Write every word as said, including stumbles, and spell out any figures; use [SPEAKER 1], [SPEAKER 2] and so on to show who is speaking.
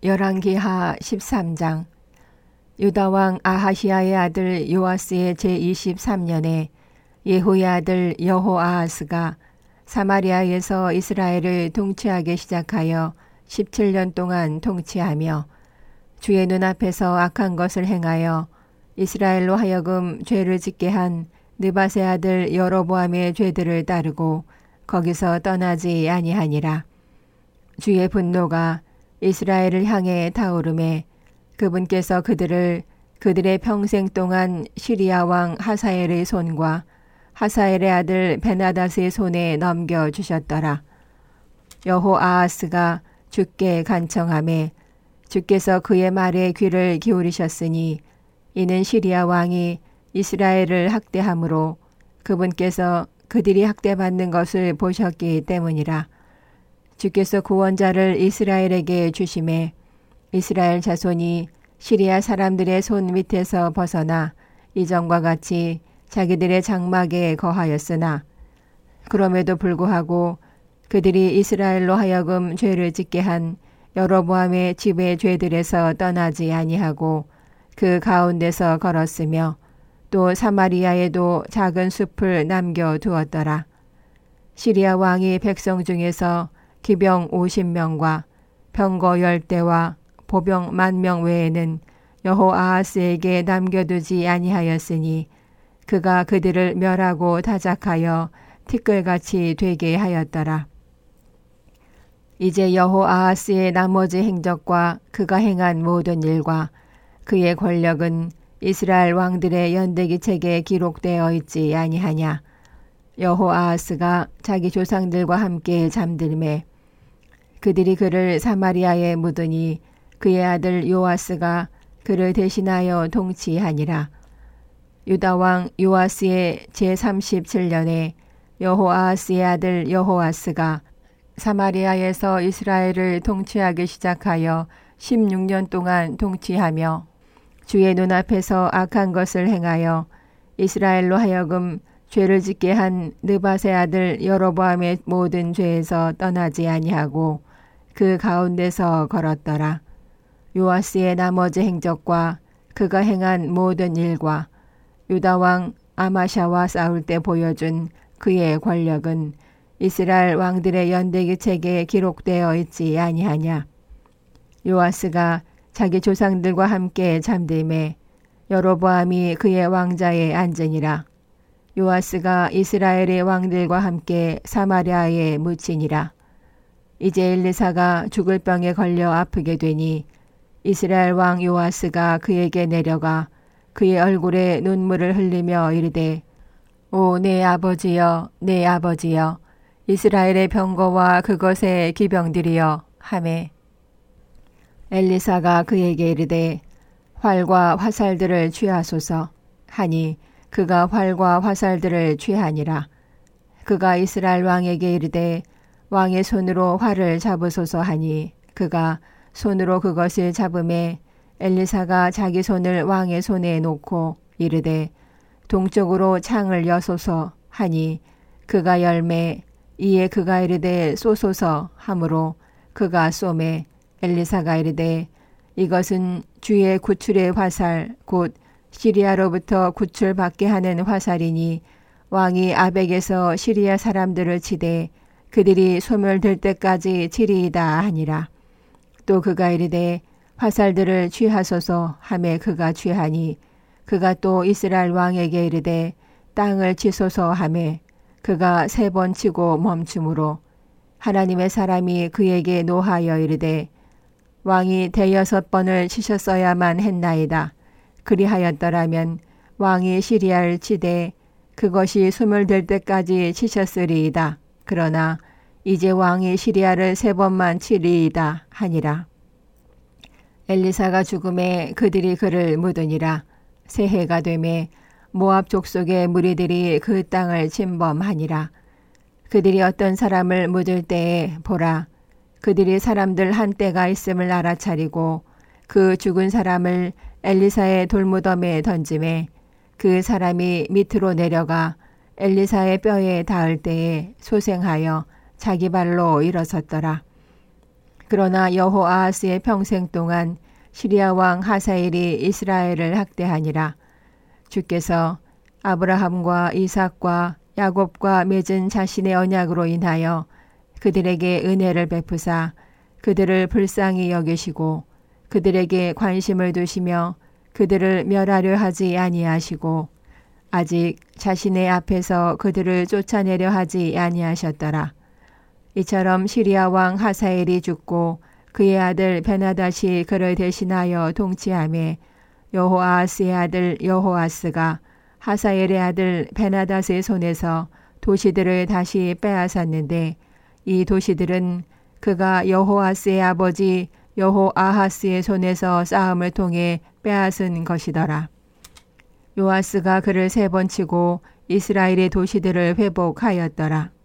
[SPEAKER 1] 열왕기하 십삼 장. 유다왕 아하시아의 아들 요아스의 제이십삼 년에 예후의 아들 여호아하스가 사마리아에서 이스라엘을 통치하기 시작하여 십칠 년 동안 통치하며 주의 눈앞에서 악한 것을 행하여 이스라엘로 하여금 죄를 짓게 한 느밧의 아들 여로보암의 죄들을 따르고 거기서 떠나지 아니하니라. 주의 분노가 이스라엘을 향해 타오르매 그분께서 그들을 그들의 평생 동안 시리아 왕 하사엘의 손과 하사엘의 아들 베나닷의 손에 넘겨주셨더라. 여호아하스가 주께 간청하매 주께서 그의 말에 귀를 기울이셨으니 이는 시리아 왕이 이스라엘을 학대함으로 그분께서 그들이 학대받는 것을 보셨기 때문이라. 주께서 구원자를 이스라엘에게 주심에 이스라엘 자손이 시리아 사람들의 손 밑에서 벗어나 이전과 같이 자기들의 장막에 거하였으나 그럼에도 불구하고 그들이 이스라엘로 하여금 죄를 짓게 한 여로보암의 집의 죄들에서 떠나지 아니하고 그 가운데서 걸었으며 또 사마리아에도 작은 숲을 남겨두었더라. 시리아 왕이 백성 중에서 기병 오십 명과 병거 열 대와 보병 만 명 외에는 여호아하스에게 남겨두지 아니하였으니 그가 그들을 멸하고 타작하여 티끌같이 되게 하였더라. 이제 여호아하스의 나머지 행적과 그가 행한 모든 일과 그의 권력은 이스라엘 왕들의 연대기 책에 기록되어 있지 아니하냐. 여호아하스가 자기 조상들과 함께 잠들매 그들이 그를 사마리아에 묻으니 그의 아들 요아스가 그를 대신하여 통치하니라. 유다왕 요아스의 제삼십칠 년에 여호아하스의 아들 여호아스가 사마리아에서 이스라엘을 통치하기 시작하여 십육 년 동안 통치하며 주의 눈앞에서 악한 것을 행하여 이스라엘로 하여금 죄를 짓게 한 느밧의 아들 여로보암의 모든 죄에서 떠나지 아니하고 그 가운데서 걸었더라. 요아스의 나머지 행적과 그가 행한 모든 일과 유다왕 아마샤와 싸울 때 보여준 그의 권력은 이스라엘 왕들의 연대기 책에 기록되어 있지 아니하냐. 요아스가 자기 조상들과 함께 잠들매 여로보암이 그의 왕자에 앉으니라. 요아스가 이스라엘의 왕들과 함께 사마리아에 묻히니라. 이제 엘리사가 죽을 병에 걸려 아프게 되니 이스라엘 왕 요아스가 그에게 내려가 그의 얼굴에 눈물을 흘리며 이르되 오 내 아버지여 내 아버지여 이스라엘의 병거와 그것의 기병들이여 하매 엘리사가 그에게 이르되 활과 화살들을 취하소서 하니 그가 활과 화살들을 취하니라. 그가 이스라엘 왕에게 이르되 왕의 손으로 활을 잡으소서 하니 그가 손으로 그것을 잡음에 엘리사가 자기 손을 왕의 손에 놓고 이르되 동쪽으로 창을 여소서 하니 그가 열매 이에 그가 이르되 쏘소서 하므로 그가 쏘매 엘리사가 이르되 이것은 주의 구출의 화살 곧 시리아로부터 구출받게 하는 화살이니 왕이 아벡에서 시리아 사람들을 치되 그들이 소멸될 때까지 치리이다 하니라. 또 그가 이르되 화살들을 취하소서 하매 그가 취하니 그가 또 이스라엘 왕에게 이르되 땅을 치소서 하매 그가 세 번 치고 멈추므로 하나님의 사람이 그에게 노하여 이르되 왕이 대여섯 번을 치셨어야만 했나이다. 그리하였더라면 왕이 시리아를 치되 그것이 소멸될 때까지 치셨으리이다. 그러나 이제 왕이 시리아를 세 번만 치리이다 하니라. 엘리사가 죽음에 그들이 그를 묻으니라. 새해가 되매 모압 족속의 무리들이 그 땅을 침범하니라. 그들이 어떤 사람을 묻을 때에 보라 그들이 사람들 한 떼가 있음을 알아차리고 그 죽은 사람을 엘리사의 돌무덤에 던짐에 그 사람이 밑으로 내려가 엘리사의 뼈에 닿을 때에 소생하여 자기 발로 일어섰더라. 그러나 여호아하스의 평생 동안 시리아 왕 하사엘이 이스라엘을 학대하니라. 주께서 아브라함과 이삭과 야곱과 맺은 자신의 언약으로 인하여 그들에게 은혜를 베푸사 그들을 불쌍히 여기시고 그들에게 관심을 두시며 그들을 멸하려 하지 아니하시고 아직 자신의 앞에서 그들을 쫓아내려 하지 아니하셨더라. 이처럼 시리아 왕 하사엘이 죽고 그의 아들 베나닷이 그를 대신하여 통치하매 여호아하스의 아들 여호아스가 하사엘의 아들 베나닷의 손에서 도시들을 다시 빼앗았는데 이 도시들은 그가 여호아스의 아버지 여호아하스의 손에서 싸움을 통해 빼앗은 것이더라. 요아스가 그를 세 번 치고 이스라엘의 도시들을 회복하였더라.